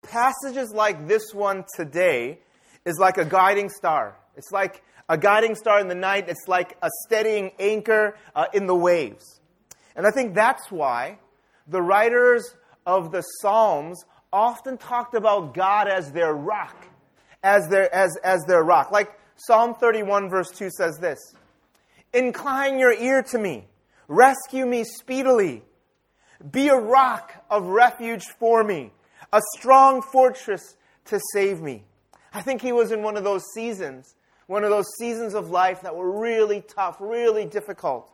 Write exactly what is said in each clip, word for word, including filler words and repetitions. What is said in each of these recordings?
passages like this one today is like a guiding star. It's like a guiding star in the night. It's like a steadying anchor uh, in the waves. And I think that's why the writers of the Psalms often talked about God as their rock, as their, as, as their rock. Like Psalm thirty-one verse two says this, "Incline your ear to me, rescue me speedily. Be a rock of refuge for me, a strong fortress to save me." I think he was in one of those seasons, one of those seasons of life that were really tough, really difficult.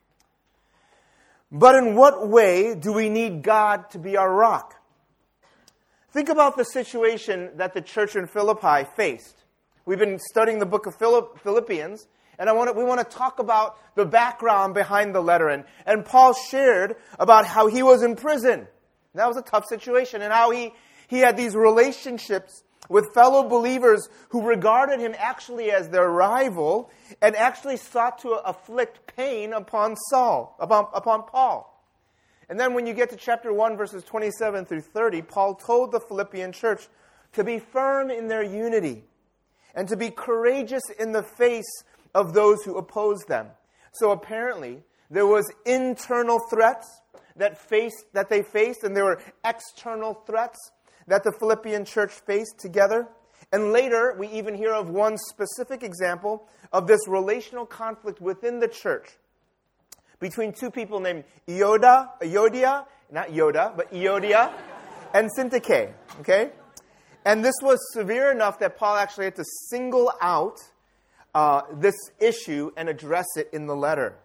But in what way do we need God to be our rock? Think about the situation that the church in Philippi faced. We've been studying the book of Philipp- Philippians, and I want to, we want to talk about the background behind the letter. And, and Paul shared about how he was in prison. That was a tough situation, and how he, he had these relationships with fellow believers who regarded him actually as their rival and actually sought to afflict pain upon Saul, upon, upon Paul. And then when you get to chapter one, verses twenty-seven through thirty, Paul told the Philippian church to be firm in their unity and to be courageous in the face of those who oppose them. So apparently, there was internal threats that faced that they faced, and there were external threats that the Philippian church faced together. And later, we even hear of one specific example of this relational conflict within the church between two people named Ioda, Iodia, not Yoda, but Iodia, and Syntyche. Okay? And this was severe enough that Paul actually had to single out uh, this issue and address it in the letter.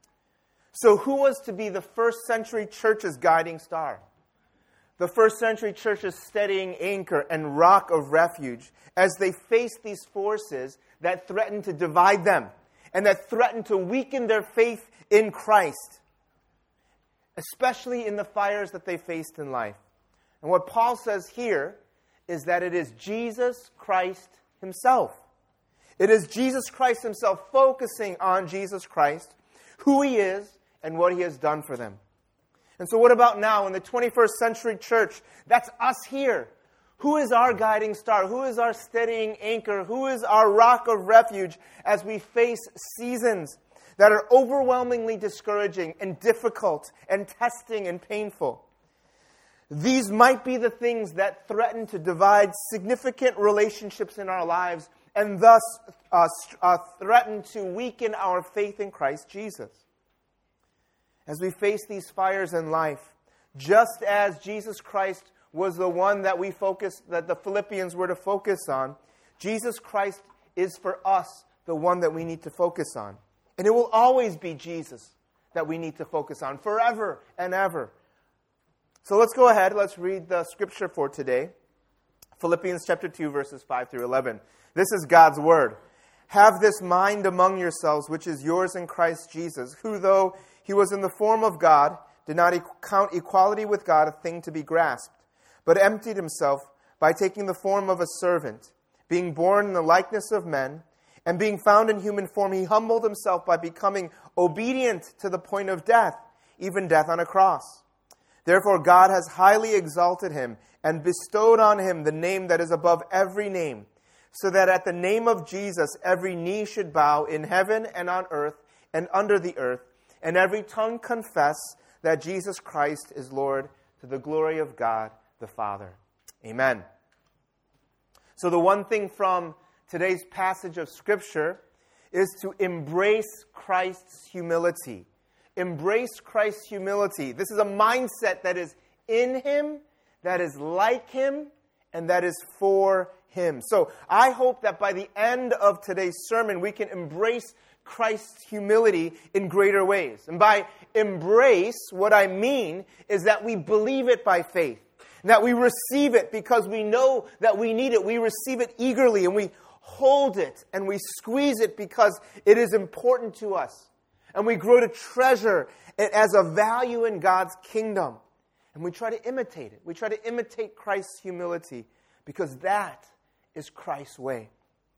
So who was to be the first century church's guiding star? The first century church's steadying anchor and rock of refuge as they faced these forces that threatened to divide them and that threatened to weaken their faith in Christ, especially in the fires that they faced in life. And what Paul says here is that it is Jesus Christ himself. It is Jesus Christ himself, focusing on Jesus Christ, who he is, and what he has done for them. And so what about now in the twenty-first century church? That's us here. Who is our guiding star? Who is our steadying anchor? Who is our rock of refuge as we face seasons that are overwhelmingly discouraging and difficult and testing and painful? These might be the things that threaten to divide significant relationships in our lives and thus uh, uh, threaten to weaken our faith in Christ Jesus. As we face these fires in life, just as Jesus Christ was the one that we focus, that the Philippians were to focus on, Jesus Christ is for us the one that we need to focus on. And it will always be Jesus that we need to focus on, forever and ever. So let's go ahead, let's read the scripture for today. Philippians chapter two, verses five through eleven. This is God's word. "Have this mind among yourselves, which is yours in Christ Jesus, who though he was in the form of God, did not count equality with God a thing to be grasped, but emptied himself by taking the form of a servant, being born in the likeness of men, and being found in human form, he humbled himself by becoming obedient to the point of death, even death on a cross. Therefore God has highly exalted him and bestowed on him the name that is above every name, so that at the name of Jesus every knee should bow in heaven and on earth and under the earth, and every tongue confess that Jesus Christ is Lord, to the glory of God the Father." Amen. So the one thing from today's passage of Scripture is to embrace Christ's humility. Embrace Christ's humility. This is a mindset that is in him, that is like him, and that is for him. So I hope that by the end of today's sermon, we can embrace Christ's humility in greater ways. And by embrace, what I mean is that we believe it by faith, that we receive it because we know that we need it. We receive it eagerly, and we hold it, and we squeeze it because it is important to us. And we grow to treasure it as a value in God's kingdom. And we try to imitate it. We try to imitate Christ's humility because that is Christ's way.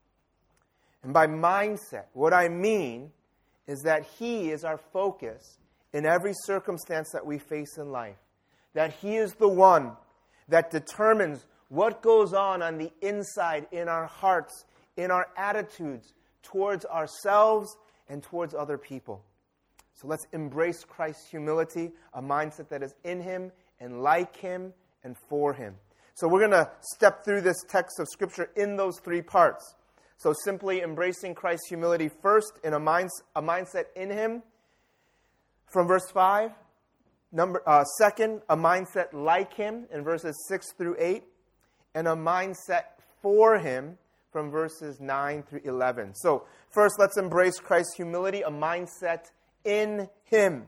And by mindset, what I mean is that he is our focus in every circumstance that we face in life. That he is the one that determines What goes on on the inside, in our hearts, in our attitudes towards ourselves and towards other people. So let's embrace Christ's humility, a mindset that is in Him and like Him and for Him. So we're going to step through this text of Scripture in those three parts. So simply embracing Christ's humility first in a, mind, a mindset in Him from verse five. Number uh, Second, a mindset like Him in verses six through eight. And a mindset for Him from verses nine through eleven. So first, let's embrace Christ's humility, a mindset in Him.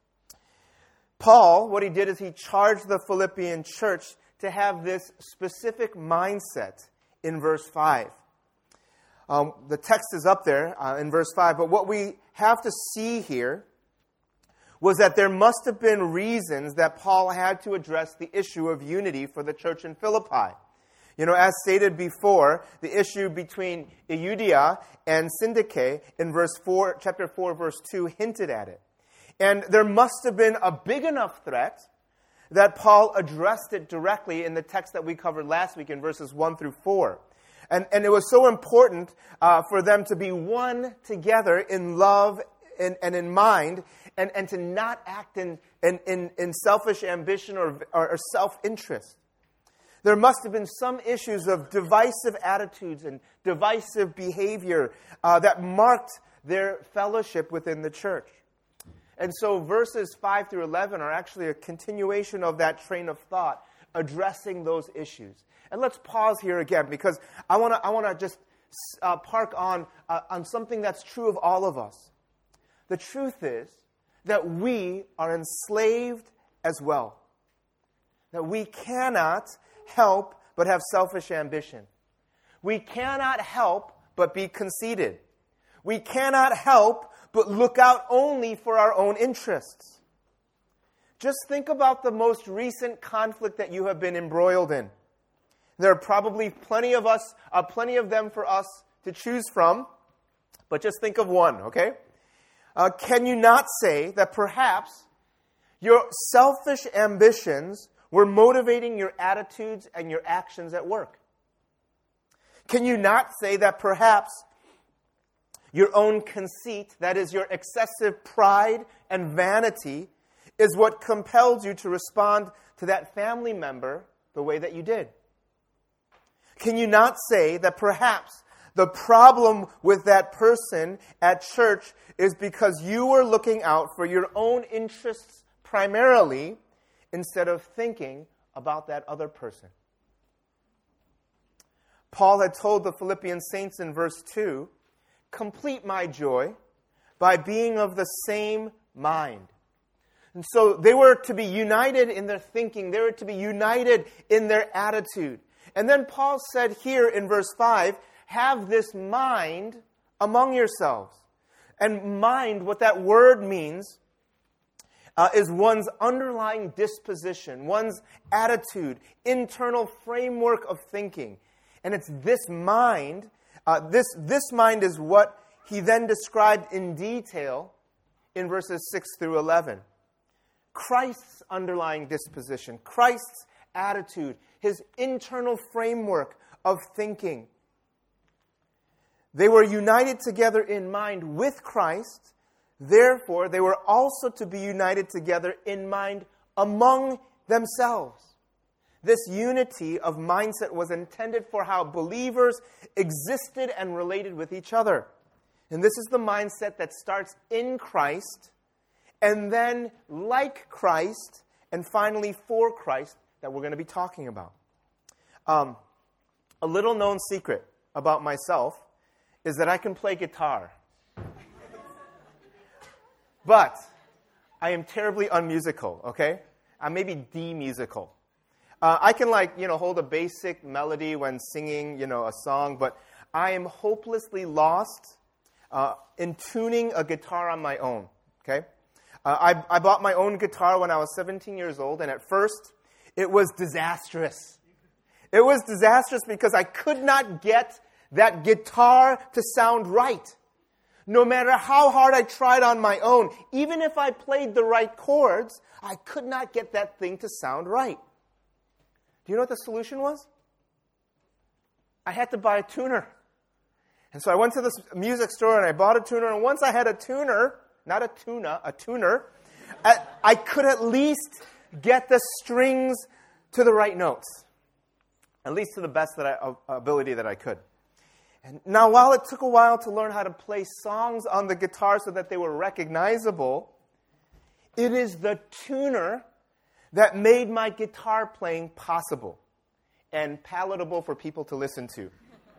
Paul, what he did is he charged the Philippian church to have this specific mindset in verse five. Um, the text is up there uh, in verse five, but what we have to see here was that there must have been reasons that Paul had to address the issue of unity for the church in Philippi. You know, as stated before, the issue between Euodia and Syntyche in verse four, chapter four, verse two hinted at it. And there must have been a big enough threat that Paul addressed it directly in the text that we covered last week in verses one through four. And, and it was so important uh, for them to be one together in love and, and in mind, and, and to not act in, in, in, in selfish ambition or, or, or self-interest. There must have been some issues of divisive attitudes and divisive behavior uh, that marked their fellowship within the church. And so verses five through eleven are actually a continuation of that train of thought, addressing those issues. And let's pause here again, because I want to I want to just uh, park on, uh, on something that's true of all of us. The truth is that we are enslaved as well. That we cannot help but have selfish ambition. We cannot help but be conceited. We cannot help but look out only for our own interests. Just think about the most recent conflict that you have been embroiled in. There are probably plenty of us, uh, plenty of them for us to choose from, but just think of one, okay? Uh, can you not say that perhaps your selfish ambitions were motivating your attitudes and your actions at work? Can you not say that perhaps your own conceit, that is your excessive pride and vanity, is what compelled you to respond to that family member the way that you did? Can you not say that perhaps the problem with that person at church is because you were looking out for your own interests primarily, instead of thinking about that other person? Paul had told the Philippian saints in verse two, complete my joy by being of the same mind. And so they were to be united in their thinking. They were to be united in their attitude. And then Paul said here in verse five, have this mind among yourselves. And mind, what that word means, Uh, is one's underlying disposition, one's attitude, internal framework of thinking. And it's this mind, uh, this, this mind is what he then described in detail in verses six through eleven. Christ's underlying disposition, Christ's attitude, his internal framework of thinking. They were united together in mind with Christ. Therefore, they were also to be united together in mind among themselves. This unity of mindset was intended for how believers existed and related with each other. And this is the mindset that starts in Christ, and then like Christ, and finally for Christ, that we're going to be talking about. Um, a little known secret about myself is that I can play guitar. But I am terribly unmusical, okay? I'm maybe D-musical. Uh, I can, like, you know, hold a basic melody when singing, you know, a song, but I am hopelessly lost uh, in tuning a guitar on my own, okay? Uh, I, I bought my own guitar when I was seventeen years old, and at first, it was disastrous. It was disastrous because I could not get that guitar to sound right. No matter how hard I tried on my own, even if I played the right chords, I could not get that thing to sound right. Do you know what the solution was? I had to buy a tuner. And so I went to this music store and I bought a tuner. And once I had a tuner, not a tuna, a tuner, I, I could at least get the strings to the right notes. At least to the best that I, ability that I could. And now, while it took a while to learn how to play songs on the guitar so that they were recognizable, it is the tuner that made my guitar playing possible and palatable for people to listen to.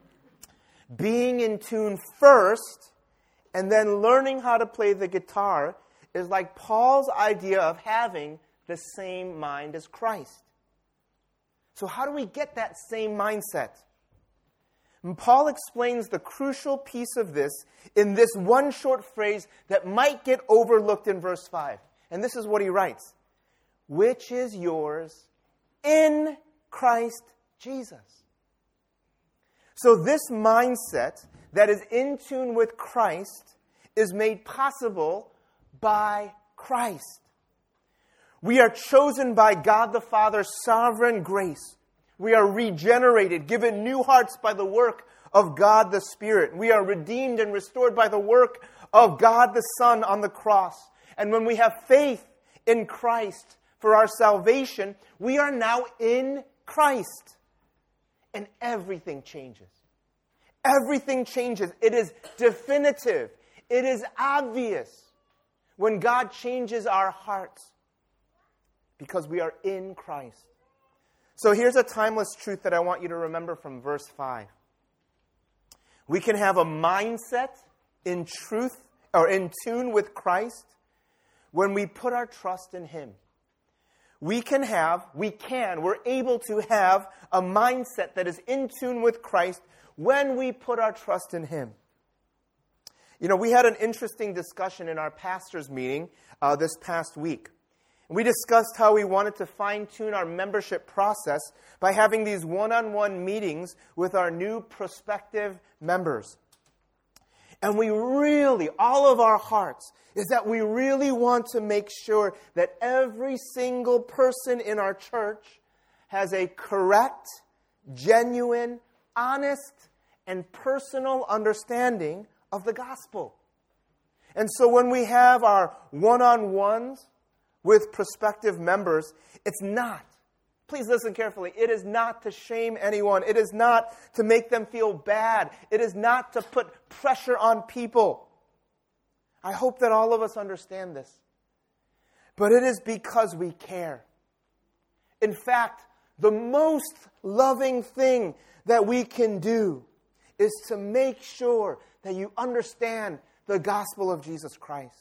Being in tune first and then learning how to play the guitar is like Paul's idea of having the same mind as Christ. So how do we get that same mindset? And Paul explains the crucial piece of this in this one short phrase that might get overlooked in verse five. And this is what he writes. Which is yours in Christ Jesus. So this mindset that is in tune with Christ is made possible by Christ. We are chosen by God the Father's sovereign grace. We are regenerated, given new hearts by the work of God the Spirit. We are redeemed and restored by the work of God the Son on the cross. And when we have faith in Christ for our salvation, we are now in Christ. And everything changes. Everything changes. It is definitive. It is obvious when God changes our hearts because we are in Christ. So here's a timeless truth that I want you to remember from verse five. We can have a mindset in truth or in tune with Christ when we put our trust in Him. We can have, we can, we're able to have a mindset that is in tune with Christ when we put our trust in Him. You know, we had an interesting discussion in our pastors' meeting uh, this past week. We discussed how we wanted to fine-tune our membership process by having these one-on-one meetings with our new prospective members. And we really, all of our hearts, is that we really want to make sure that every single person in our church has a correct, genuine, honest, and personal understanding of the gospel. And so when we have our one-on-ones with prospective members, it's not, please listen carefully, it is not to shame anyone. It is not to make them feel bad. It is not to put pressure on people. I hope that all of us understand this. But it is because we care. In fact, the most loving thing that we can do is to make sure that you understand the gospel of Jesus Christ.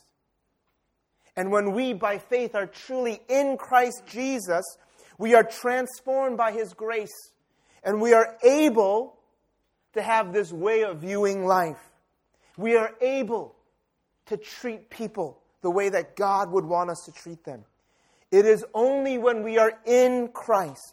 And when we, by faith, are truly in Christ Jesus, we are transformed by His grace. And we are able to have this way of viewing life. We are able to treat people the way that God would want us to treat them. It is only when we are in Christ.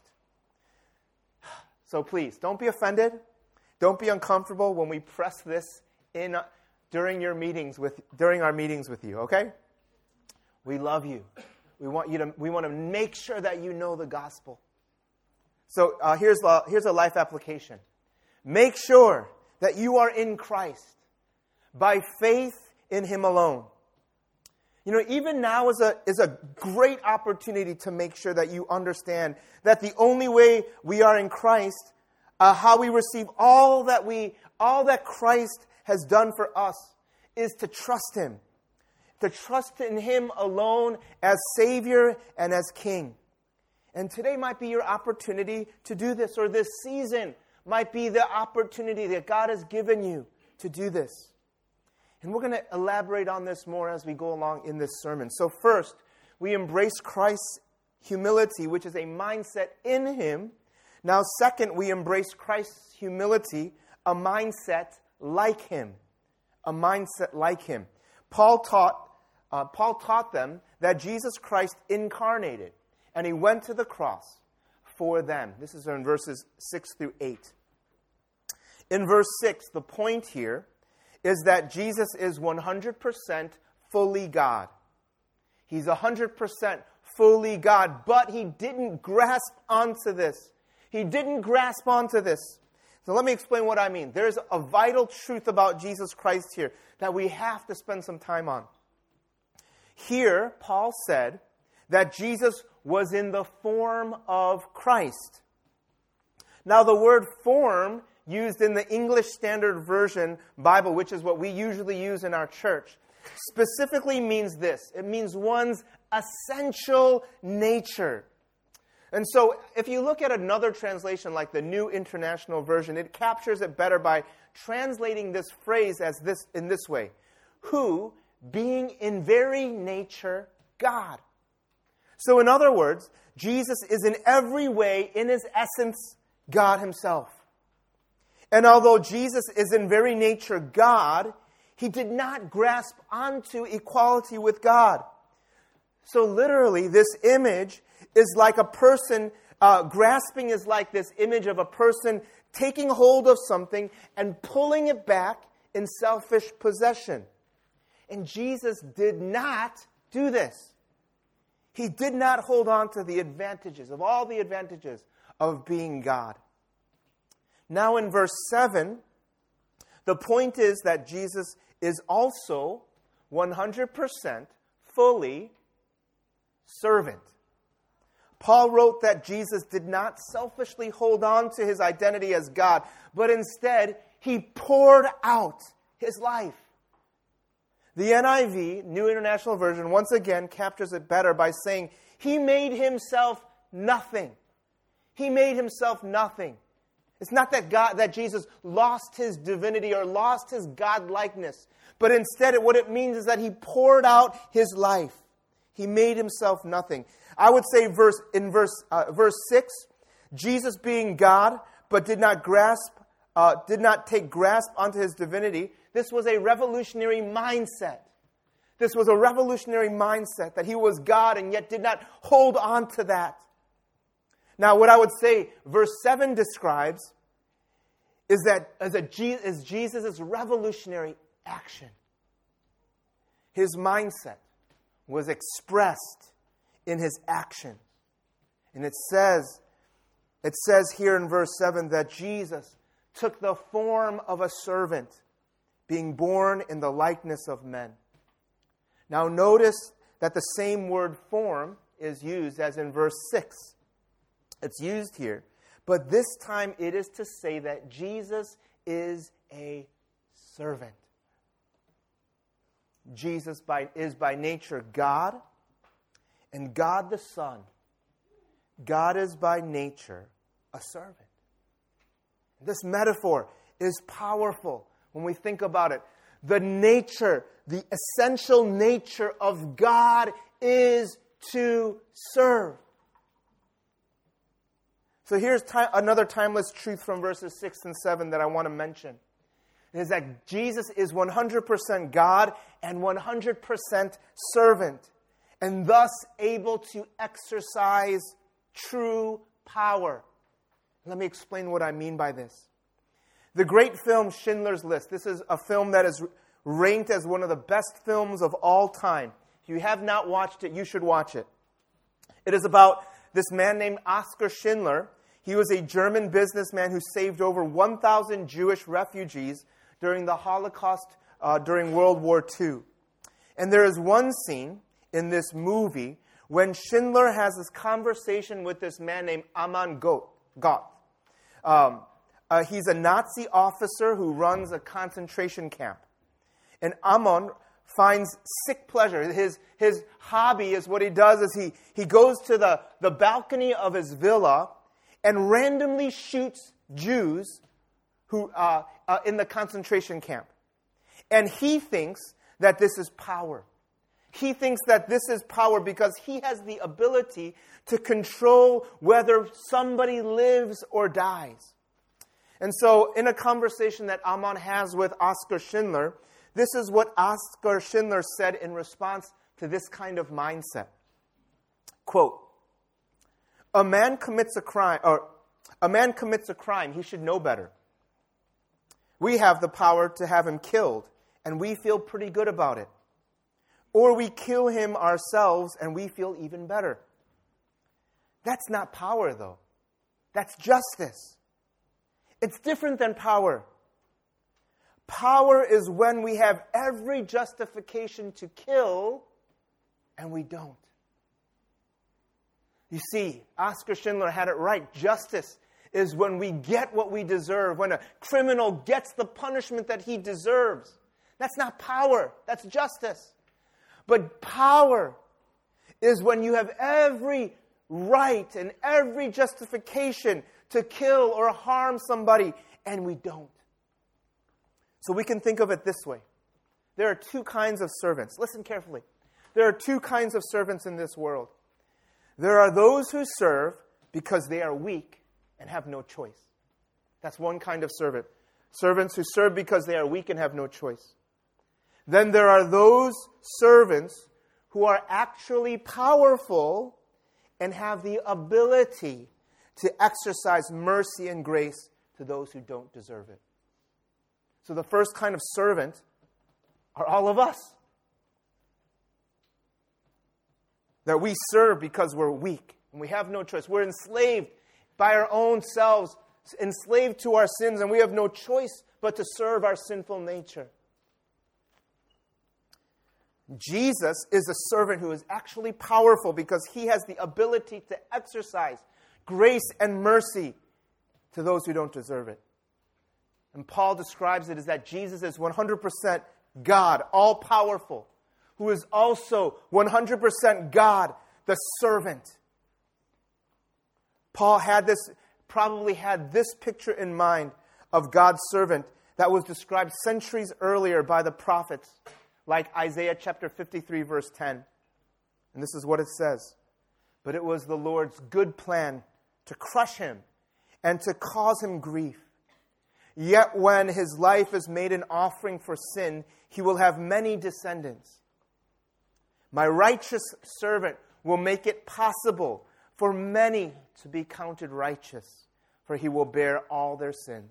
So please, don't be offended. Don't be uncomfortable when we press this in uh, during your meetings with during our meetings with you, okay? We love you. We want you to. We want to make sure that you know the gospel. So uh, here's a, here's a life application. Make sure that you are in Christ by faith in Him alone. You know, even now is a is a great opportunity to make sure that you understand that the only way we are in Christ, uh, how we receive all that we all that Christ has done for us, is to trust Him. To trust in Him alone as Savior and as King. And today might be your opportunity to do this, or this season might be the opportunity that God has given you to do this. And we're going to elaborate on this more as we go along in this sermon. So first, we embrace Christ's humility, which is a mindset in Him. Now second, we embrace Christ's humility, a mindset like Him. A mindset like Him. Paul taught Uh, Paul taught them that Jesus Christ incarnated, and He went to the cross for them. This is in verses six through eight. In verse six, the point here is that Jesus is one hundred percent fully God. He's one hundred percent fully God, but He didn't grasp onto this. He didn't grasp onto this. So let me explain what I mean. There's a vital truth about Jesus Christ here that we have to spend some time on. Here, Paul said that Jesus was in the form of Christ. Now, the word form used in the English Standard Version Bible, which is what we usually use in our church, specifically means this. It means one's essential nature. And so, if you look at another translation like the New International Version, it captures it better by translating this phrase as this in this way: who, being in very nature, God. So, in other words, Jesus is in every way, in his essence, God himself. And although Jesus is in very nature God, he did not grasp onto equality with God. So literally, this image is like a person, uh, grasping is like this image of a person taking hold of something and pulling it back in selfish possession. And Jesus did not do this. He did not hold on to the advantages, of all the advantages of being God. Now in verse seven, the point is that Jesus is also one hundred percent fully servant. Paul wrote that Jesus did not selfishly hold on to his identity as God, but instead he poured out his life. The N I V, New International Version, once again captures it better by saying, he made himself nothing. He made himself nothing. It's not that God, that Jesus lost his divinity or lost his God-likeness, but instead what it means is that he poured out his life. He made himself nothing. I would say verse in verse uh, verse six, Jesus being God but did not grasp, uh, did not take grasp onto his divinity. This was a revolutionary mindset. This was a revolutionary mindset that he was God and yet did not hold on to that. Now, what I would say verse seven describes is that as a is Jesus' revolutionary action. His mindset was expressed in his action. And it says, it says here in verse seven that Jesus took the form of a servant, being born in the likeness of men. Now notice that the same word form is used as in verse six. It's used here. But this time it is to say that Jesus is a servant. Jesus by, is by nature God, and God the Son. God is by nature a servant. This metaphor is powerful when we think about it. The nature, the essential nature of God is to serve. So here's time, another timeless truth from verses six and seven that I want to mention. It is that Jesus is one hundred percent God and one hundred percent servant, and thus able to exercise true power. Let me explain what I mean by this. The great film Schindler's List. This is a film that is ranked as one of the best films of all time. If you have not watched it, you should watch it. It is about this man named Oskar Schindler. He was a German businessman who saved over one thousand Jewish refugees during the Holocaust, uh, during World War Two. And there is one scene in this movie when Schindler has this conversation with this man named Amon Goth. Um, uh, he's a Nazi officer who runs a concentration camp. And Amon finds sick pleasure. His, his hobby is what he does is he, he goes to the, the balcony of his villa and randomly shoots Jews who uh, uh, in the concentration camp. And he thinks that this is power. He thinks that this is power because he has the ability to control whether somebody lives or dies. And so in a conversation that Amon has with Oskar Schindler, this is what Oskar Schindler said in response to this kind of mindset. Quote, a man commits a crime, or a man commits a crime, he should know better. We have the power to have him killed, and we feel pretty good about it. Or we kill him ourselves, and we feel even better. That's not power, though. That's justice. It's different than power. Power is when we have every justification to kill, and we don't. You see, Oskar Schindler had it right. Justice is when we get what we deserve, when a criminal gets the punishment that he deserves. That's not power. That's justice. But power is when you have every right and every justification to kill or harm somebody, and we don't. So we can think of it this way. There are two kinds of servants. Listen carefully. There are two kinds of servants in this world. There are those who serve because they are weak and have no choice. That's one kind of servant. Servants who serve because they are weak and have no choice. Then there are those servants who are actually powerful and have the ability to exercise mercy and grace to those who don't deserve it. So the first kind of servant are all of us. That we serve because we're weak and we have no choice. We're enslaved by our own selves, enslaved to our sins, and we have no choice but to serve our sinful nature. Jesus is a servant who is actually powerful because he has the ability to exercise grace and mercy to those who don't deserve it. And Paul describes it as that Jesus is one hundred percent God, all-powerful, who is also one hundred percent God, the servant. Paul had this, probably had this picture in mind of God's servant that was described centuries earlier by the prophets, like Isaiah chapter fifty-three, verse ten. And this is what it says. But it was the Lord's good plan to crush him and to cause him grief. Yet when his life is made an offering for sin, he will have many descendants. My righteous servant will make it possible for many to be counted righteous, for he will bear all their sins.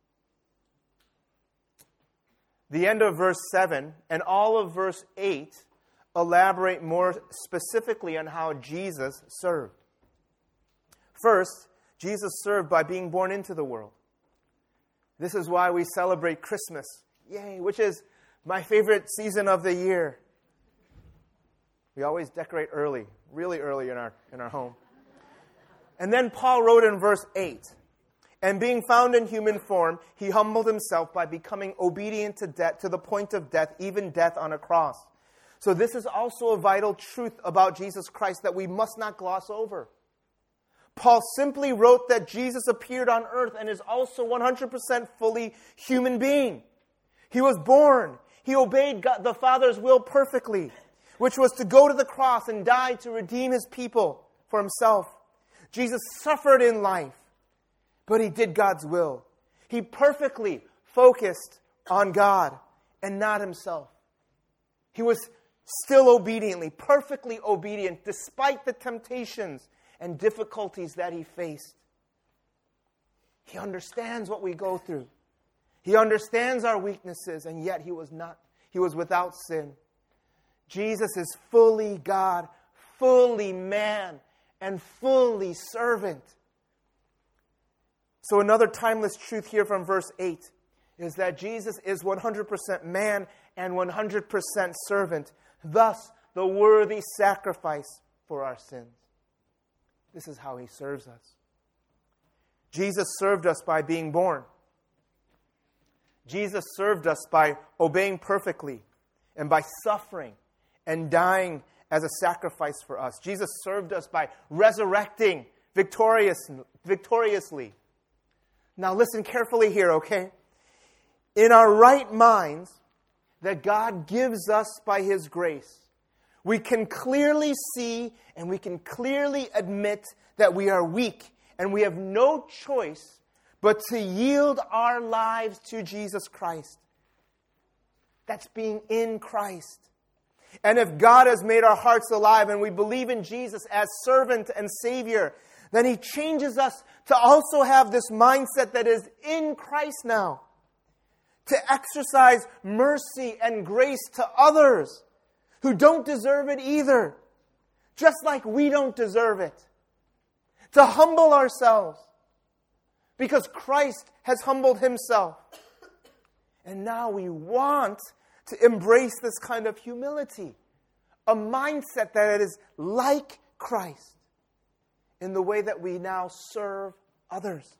The end of verse seven and all of verse eight elaborate more specifically on how Jesus served. First, Jesus served by being born into the world. This is why we celebrate Christmas. Yay, which is my favorite season of the year. We always decorate early, really early in our in our home. And then Paul wrote in verse eight, and being found in human form, he humbled himself by becoming obedient to death, to the point of death, even death on a cross. So this is also a vital truth about Jesus Christ that we must not gloss over. Paul simply wrote that Jesus appeared on earth and is also one hundred percent fully human being. He was born. He obeyed God, the Father's will perfectly, which was to go to the cross and die to redeem his people for himself. Jesus suffered in life, but he did God's will. He perfectly focused on God and not himself. He was still obediently, perfectly obedient, despite the temptations and difficulties that he faced. He understands what we go through. He understands our weaknesses, and yet he was not, he was without sin. Jesus is fully God, fully man, and fully servant. So another timeless truth here from verse eight is that Jesus is one hundred percent man and one hundred percent servant, thus the worthy sacrifice for our sins. This is how he serves us. Jesus served us by being born. Jesus served us by obeying perfectly and by suffering and dying as a sacrifice for us. Jesus served us by resurrecting victorious, victoriously. Now listen carefully here, okay? In our right minds that God gives us by his grace, we can clearly see and we can clearly admit that we are weak and we have no choice but to yield our lives to Jesus Christ. That's being in Christ. And if God has made our hearts alive and we believe in Jesus as servant and Savior, then he changes us to also have this mindset that is in Christ now. To exercise mercy and grace to others who don't deserve it either, just like we don't deserve it. To humble ourselves, because Christ has humbled himself. And now we want to embrace this kind of humility, a mindset that is like Christ in the way that we now serve others.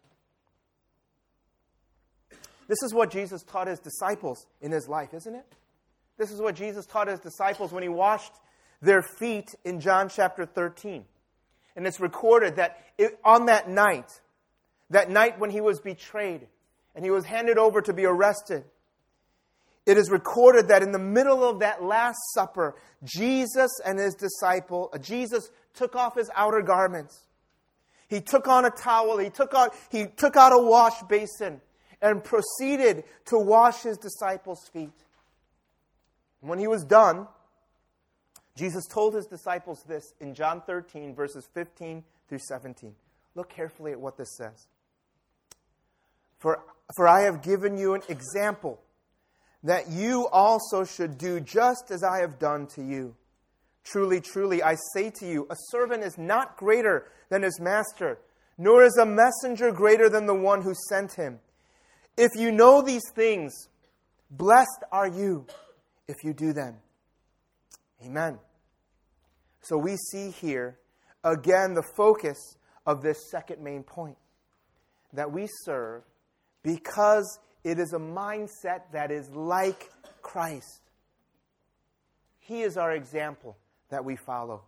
This is what Jesus taught his disciples in his life, isn't it? This is what Jesus taught his disciples when he washed their feet in John chapter thirteen. And it's recorded that it, on that night, that night when he was betrayed and he was handed over to be arrested, it is recorded that in the middle of that Last Supper, Jesus and his disciple, uh, Jesus took off his outer garments. He took on a towel, he took on, he took out a wash basin and proceeded to wash his disciples' feet. And when he was done, Jesus told his disciples this in John thirteen, verses fifteen through seventeen. Look carefully at what this says. For, for I have given you an example that you also should do just as I have done to you. Truly, truly, I say to you, a servant is not greater than his master, nor is a messenger greater than the one who sent him. If you know these things, blessed are you if you do them. Amen. So we see here, again, the focus of this second main point, that we serve because it is a mindset that is like Christ. He is our example that we follow.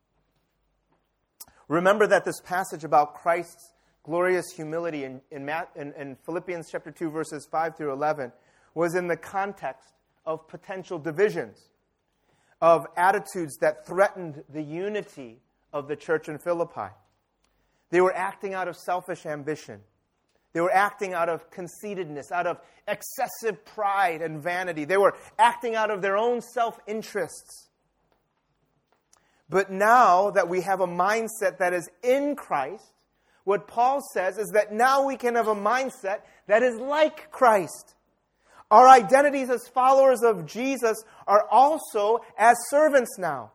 Remember that this passage about Christ's glorious humility in, in, Matt, in, in Philippians chapter two, verses five through eleven, was in the context of potential divisions, of attitudes that threatened the unity of the church in Philippi. They were acting out of selfish ambition. They were acting out of conceitedness, out of excessive pride and vanity. They were acting out of their own self-interests. But now that we have a mindset that is in Christ, what Paul says is that now we can have a mindset that is like Christ. Our identities as followers of Jesus are also as servants now.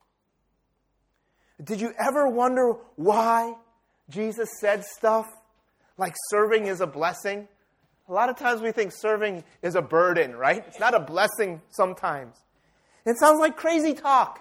Did you ever wonder why Jesus said stuff like serving is a blessing? A lot of times we think serving is a burden, right? It's not a blessing sometimes. It sounds like crazy talk.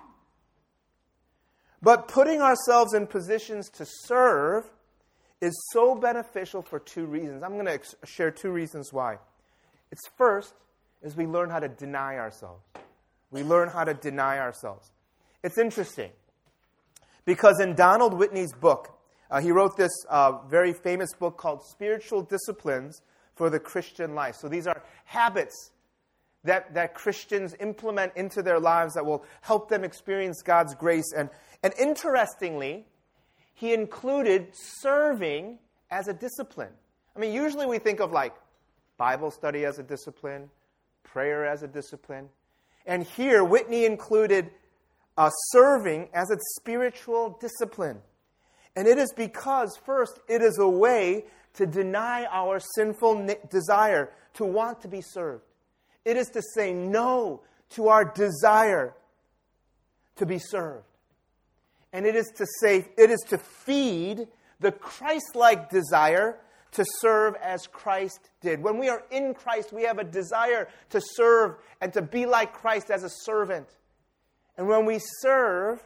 But putting ourselves in positions to serve is so beneficial for two reasons. I'm going to ex- share two reasons why. It's first is we learn how to deny ourselves. We learn how to deny ourselves. It's interesting because in Donald Whitney's book, uh, he wrote this uh, very famous book called Spiritual Disciplines for the Christian Life. So these are habits that, that Christians implement into their lives that will help them experience God's grace. And, and interestingly, he included serving as a discipline. I mean, usually we think of like Bible study as a discipline, prayer as a discipline. And here, Whitney included uh, serving as a spiritual discipline. And it is because, first, it is a way to deny our sinful desire to want to be served. It is to say no to our desire to be served. And it is to say, it is to feed the Christ-like desire to serve as Christ did. When we are in Christ, we have a desire to serve and to be like Christ as a servant. And when we serve,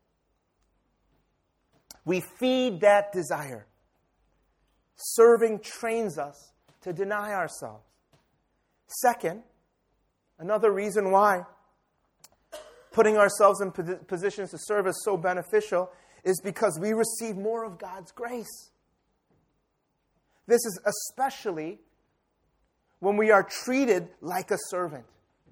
we feed that desire. Serving trains us to deny ourselves. Second, another reason why putting ourselves in positions to serve is so beneficial is because we receive more of God's grace. This is especially when we are treated like a servant.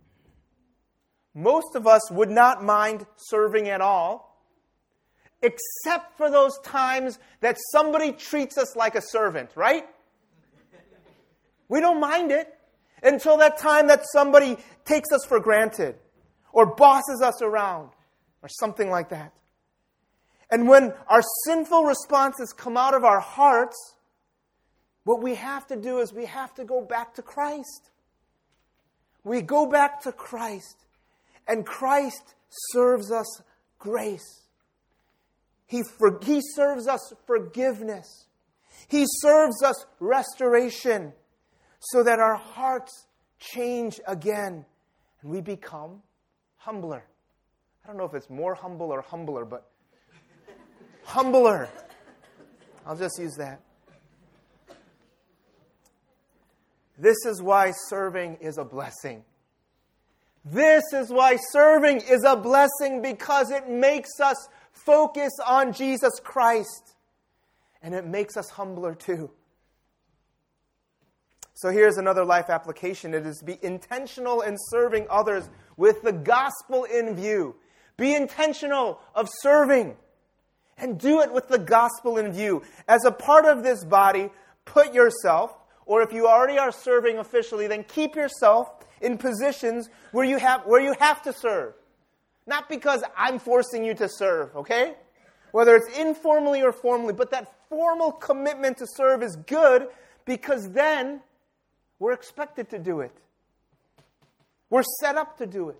Most of us would not mind serving at all, except for those times that somebody treats us like a servant, right? We don't mind it until that time that somebody takes us for granted or bosses us around or something like that. And when our sinful responses come out of our hearts, what we have to do is we have to go back to Christ. We go back to Christ, and Christ serves us grace. He, for, he serves us forgiveness. He serves us restoration so that our hearts change again and we become humbler. I don't know if it's more humble or humbler, but humbler. I'll just use that. This is why serving is a blessing. This is why serving is a blessing, because it makes us focus on Jesus Christ. And it makes us humbler too. So here's another life application. It is to be intentional in serving others with the gospel in view. Be intentional of serving. And do it with the gospel in view. As a part of this body, put yourself, or if you already are serving officially, then keep yourself in positions where you have where you have to serve. Not because I'm forcing you to serve, okay? Whether it's informally or formally, but that formal commitment to serve is good, because then we're expected to do it. We're set up to do it.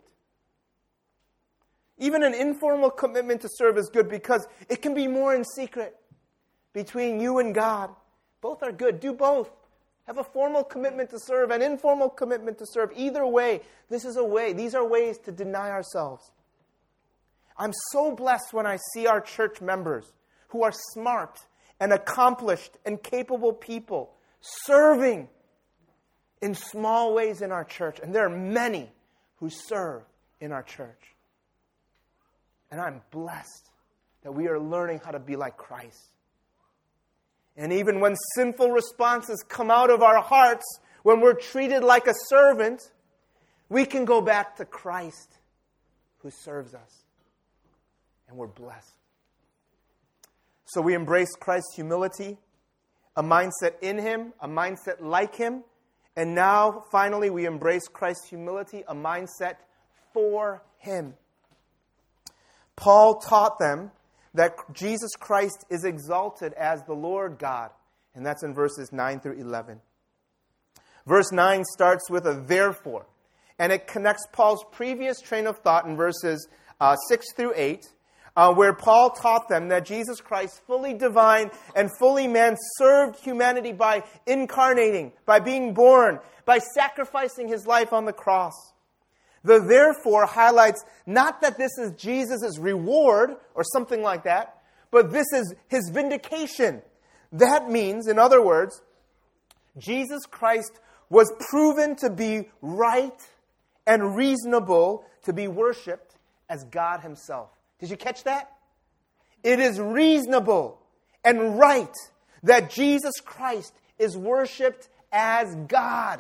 Even an informal commitment to serve is good because it can be more in secret between you and God. Both are good. Do both. Have a formal commitment to serve, an informal commitment to serve. Either way, this is a way. These are ways to deny ourselves. I'm so blessed when I see our church members who are smart and accomplished and capable people serving in small ways in our church. And there are many who serve in our church. And I'm blessed that we are learning how to be like Christ. And even when sinful responses come out of our hearts, when we're treated like a servant, we can go back to Christ who serves us. And we're blessed. So we embrace Christ's humility, a mindset in Him, a mindset like Him. And now, finally, we embrace Christ's humility, a mindset for Him. Paul taught them that Jesus Christ is exalted as the Lord God. And that's in verses nine through eleven. Verse nine starts with a therefore. And it connects Paul's previous train of thought in verses uh, six through eight, uh, where Paul taught them that Jesus Christ, fully divine and fully man, served humanity by incarnating, by being born, by sacrificing His life on the cross. The therefore highlights not that this is Jesus' reward or something like that, but this is His vindication. That means, in other words, Jesus Christ was proven to be right and reasonable to be worshipped as God Himself. Did you catch that? It is reasonable and right that Jesus Christ is worshipped as God.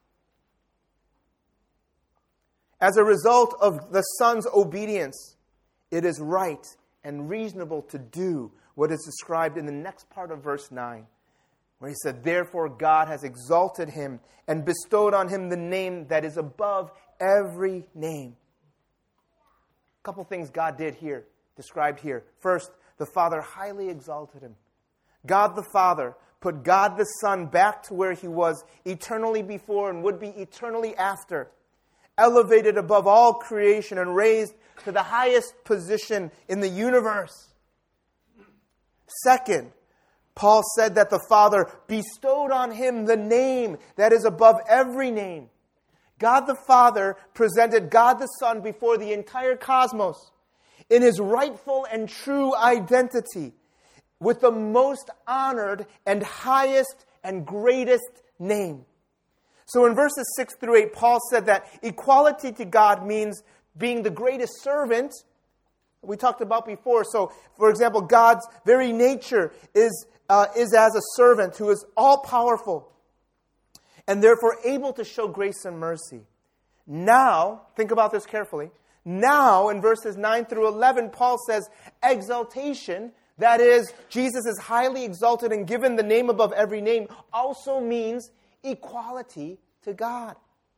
As a result of the Son's obedience, it is right and reasonable to do what is described in the next part of verse nine, where he said, therefore God has exalted Him and bestowed on Him the name that is above every name. A couple things God did here, described here. First, the Father highly exalted Him. God the Father put God the Son back to where He was eternally before and would be eternally after, elevated above all creation and raised to the highest position in the universe. Second, Paul said that the Father bestowed on Him the name that is above every name. God the Father presented God the Son before the entire cosmos in His rightful and true identity with the most honored and highest and greatest name. So in verses six through eight, Paul said that equality to God means being the greatest servant we talked about before. So, for example, God's very nature is, uh, is as a servant who is all-powerful and therefore able to show grace and mercy. Now, think about this carefully. Now, in verses nine through eleven, Paul says exaltation, that is, Jesus is highly exalted and given the name above every name, also means equality to God.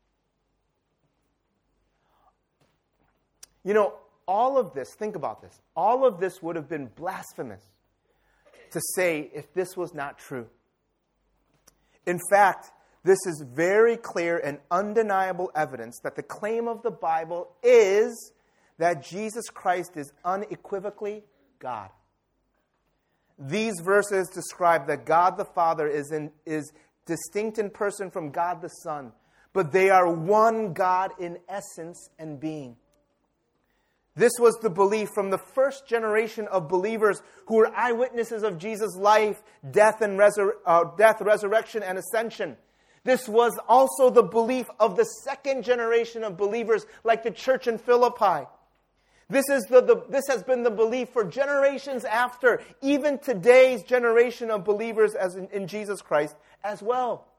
You know, all of this, think about this, all of this would have been blasphemous to say if this was not true. In fact, this is very clear and undeniable evidence that the claim of the Bible is that Jesus Christ is unequivocally God. These verses describe that God the Father is, in, is distinct in person from God the Son, but they are one God in essence and being. This was the belief from the first generation of believers who were eyewitnesses of Jesus' life, death, and resur- uh, death, resurrection, and ascension. This was also the belief of the second generation of believers, like the church in Philippi. This is the, the this has been the belief for generations after, even today's generation of believers as in, in Jesus Christ as well.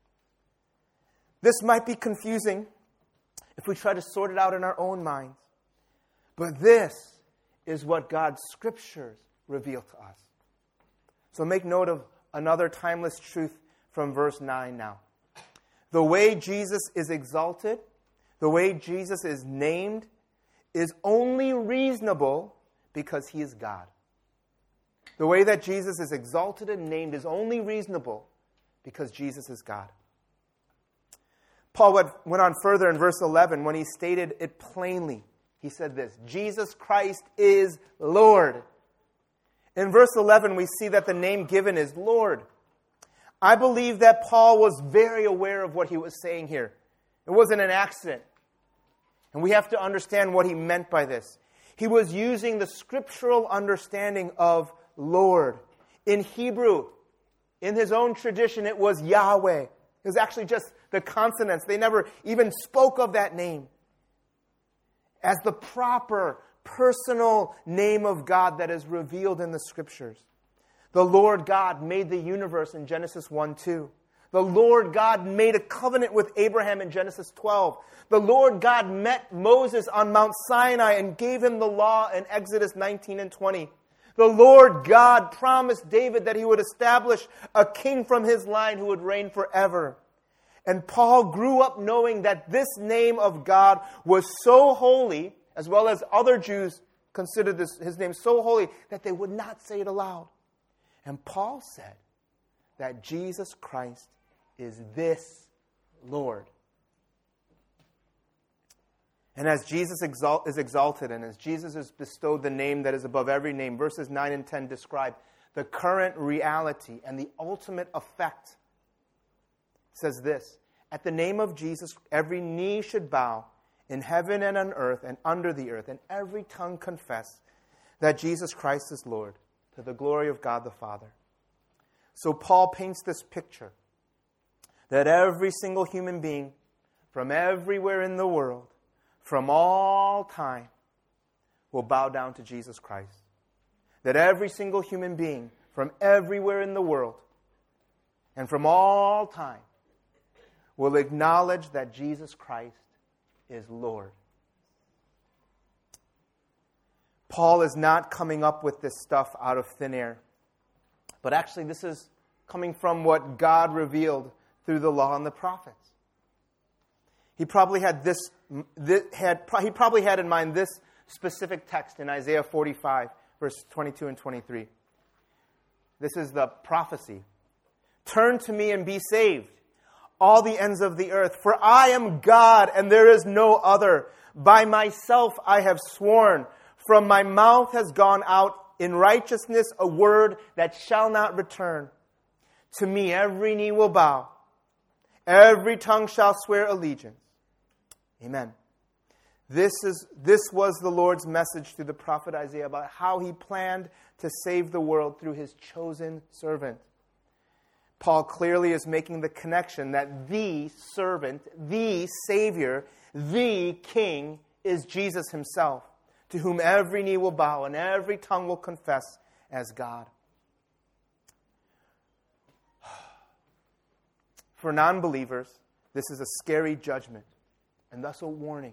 This might be confusing if we try to sort it out in our own minds. But this is what God's Scriptures reveal to us. So make note of another timeless truth from verse nine now. The way Jesus is exalted, the way Jesus is named, is only reasonable because He is God. The way that Jesus is exalted and named is only reasonable because Jesus is God. Paul went on further in verse eleven when he stated it plainly. He said this, Jesus Christ is Lord. In verse eleven, we see that the name given is Lord. I believe that Paul was very aware of what he was saying here. It wasn't an accident. And we have to understand what he meant by this. He was using the scriptural understanding of Lord. In Hebrew, in his own tradition, it was Yahweh. It was actually just the consonants. They never even spoke of that name as the proper, personal name of God that is revealed in the Scriptures. The Lord God made the universe in Genesis one two. The Lord God made a covenant with Abraham in Genesis twelve. The Lord God met Moses on Mount Sinai and gave him the law in Exodus nineteen and twenty. The Lord God promised David that he would establish a king from his line who would reign forever. And Paul grew up knowing that this name of God was so holy, as well as other Jews considered this, his name so holy, that they would not say it aloud. And Paul said that Jesus Christ is this Lord. And as Jesus exalt, is exalted, and as Jesus is bestowed the name that is above every name, verses nine and ten describe the current reality and the ultimate effect. It says this, at the name of Jesus, every knee should bow in heaven and on earth and under the earth, and every tongue confess that Jesus Christ is Lord, to the glory of God the Father. So Paul paints this picture that every single human being from everywhere in the world, from all time, will bow down to Jesus Christ. That every single human being from everywhere in the world and from all time will acknowledge that Jesus Christ is Lord. Paul is not coming up with this stuff out of thin air. But actually, this is coming from what God revealed through the law and the prophets. He probably had this, this had he probably had in mind this specific text in Isaiah forty-five, verse twenty-two and twenty-three. This is the prophecy. Turn to me and be saved, all the ends of the earth, for I am God and there is no other. By myself I have sworn, from my mouth has gone out in righteousness a word that shall not return. To me every knee will bow, every tongue shall swear allegiance. Amen. This is this was the Lord's message through the prophet Isaiah about how he planned to save the world through his chosen servant. Paul clearly is making the connection that the servant, the Savior, the King is Jesus himself, to whom every knee will bow and every tongue will confess as God. For non-believers, this is a scary judgment and thus a warning.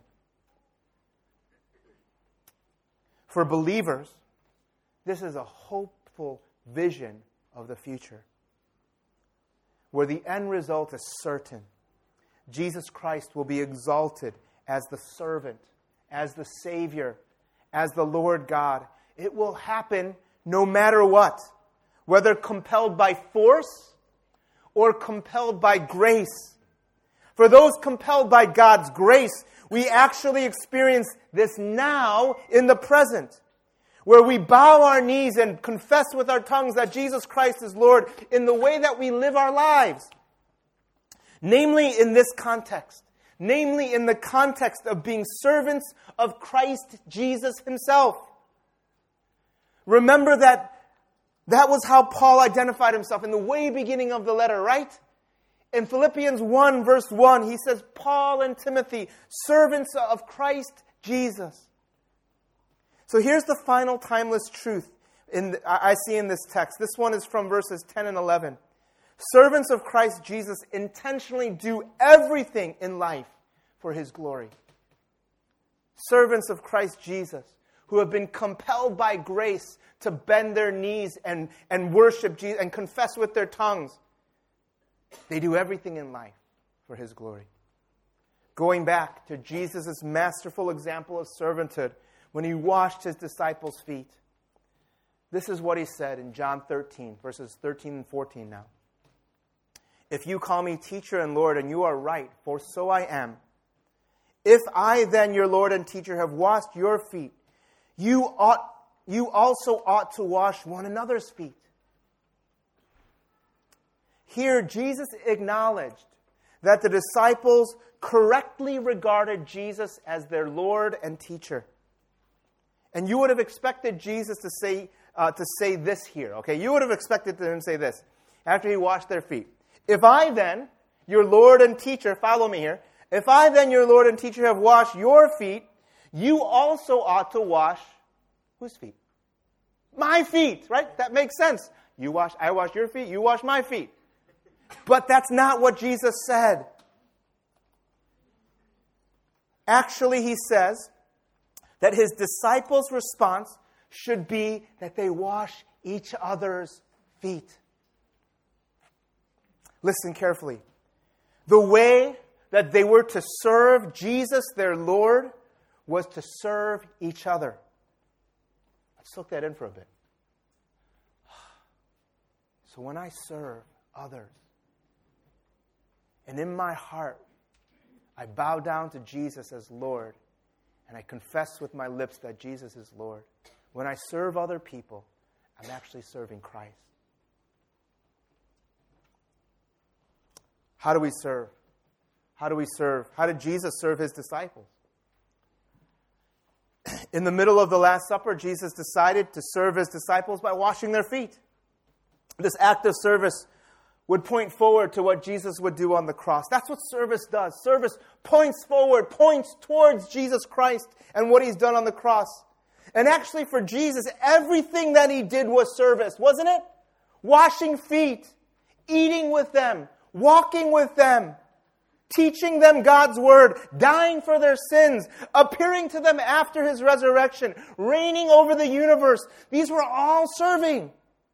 For believers, this is a hopeful vision of the future, where the end result is certain. Jesus Christ will be exalted as the servant, as the Savior, as the Lord God. It will happen no matter what, whether compelled by force or compelled by grace. For those compelled by God's grace, we actually experience this now in the present. where we bow our knees and confess with our tongues that Jesus Christ is Lord in the way that we live our lives. Namely in this context. Namely in the context of being servants of Christ Jesus himself. Remember that that was how Paul identified himself in the way beginning of the letter, right? In Philippians one verse one, he says, Paul and Timothy, servants of Christ Jesus. So here's the final timeless truth in the, I see in this text. This one is from verses ten and eleven. Servants of Christ Jesus intentionally do everything in life for his glory. Servants of Christ Jesus who have been compelled by grace to bend their knees and, and worship Jesus and confess with their tongues. They do everything in life for his glory. Going back to Jesus' masterful example of servanthood when he washed his disciples' feet. This is what he said in John thirteen, verses thirteen and fourteen now. If you call me teacher and Lord, and you are right, for so I am. If I then, your Lord and teacher, have washed your feet, you ought, you also ought to wash one another's feet. Here, Jesus acknowledged that the disciples correctly regarded Jesus as their Lord and teacher. And you would have expected Jesus to say uh, to say this here, okay? You would have expected him to say this after he washed their feet. If I then, your Lord and teacher, follow me here. If I then, your Lord and teacher, have washed your feet, you also ought to wash whose feet? My feet, right? That makes sense. You wash, I wash your feet, you wash my feet. But that's not what Jesus said. Actually, he says that his disciples' response should be that they wash each other's feet. Listen carefully. The way that they were to serve Jesus, their Lord, was to serve each other. Let's soak that in for a bit. So when I serve others, and in my heart, I bow down to Jesus as Lord, and I confess with my lips that Jesus is Lord. When I serve other people, I'm actually serving Christ. How do we serve? How do we serve? How did Jesus serve his disciples? In the middle of the Last Supper, Jesus decided to serve his disciples by washing their feet. This act of service would point forward to what Jesus would do on the cross. That's what service does. Service points forward, points towards Jesus Christ and what he's done on the cross. And actually for Jesus, everything that he did was service, wasn't it? Washing feet, eating with them, walking with them, teaching them God's word, dying for their sins, appearing to them after his resurrection, reigning over the universe. These were all serving.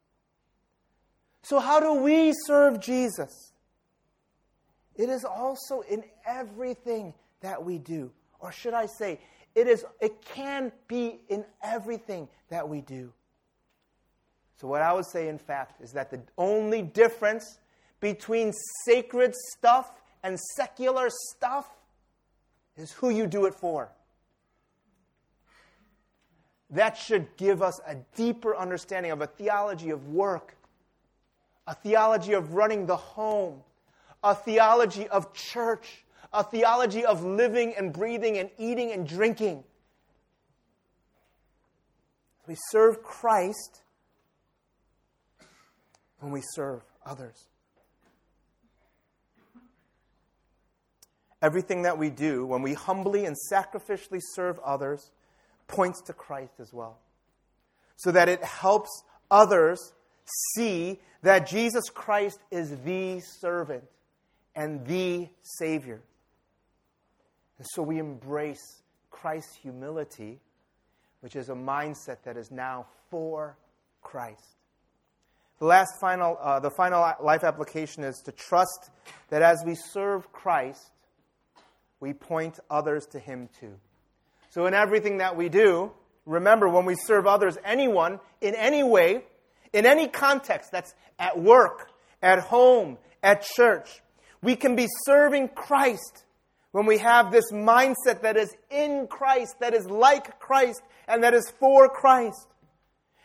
So how do we serve Jesus? It is also in everything that we do. Or should I say, it is. It can be in everything that we do. So what I would say, in fact, is that the only difference between sacred stuff and secular stuff is who you do it for. That should give us a deeper understanding of a theology of work, a theology of running the home, a theology of church, a theology of living and breathing and eating and drinking. We serve Christ when we serve others. Everything that we do, when we humbly and sacrificially serve others, points to Christ as well. So that it helps others see that Jesus Christ is the servant and the Savior. And so we embrace Christ's humility, which is a mindset that is now for Christ. The last final, uh, the final life application is to trust that as we serve Christ, we point others to him too. So in everything that we do, remember when we serve others, anyone, in any way, in any context, that's at work, at home, at church, we can be serving Christ when we have this mindset that is in Christ, that is like Christ, and that is for Christ.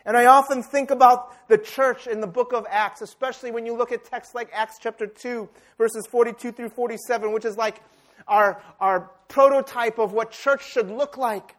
And I often think about the church in the book of Acts, especially when you look at texts like Acts chapter two, verses forty-two through forty-seven, which is like our, our prototype of what church should look like.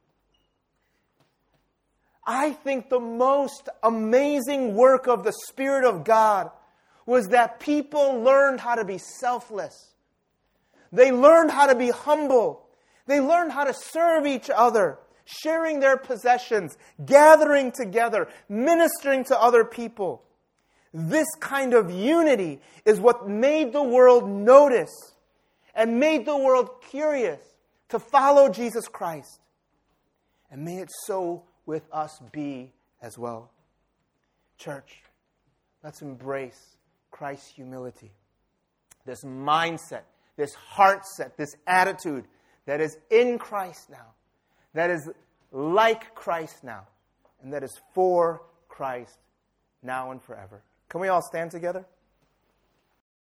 I think the most amazing work of the Spirit of God was that people learned how to be selfless. They learned how to be humble. They learned how to serve each other, sharing their possessions, gathering together, ministering to other people. This kind of unity is what made the world notice and made the world curious to follow Jesus Christ. And may it so with us be as well. Church, let's embrace Christ's humility. This mindset, this heart set, this attitude that is in Christ now, that is like Christ now, and that is for Christ now and forever. Can we all stand together?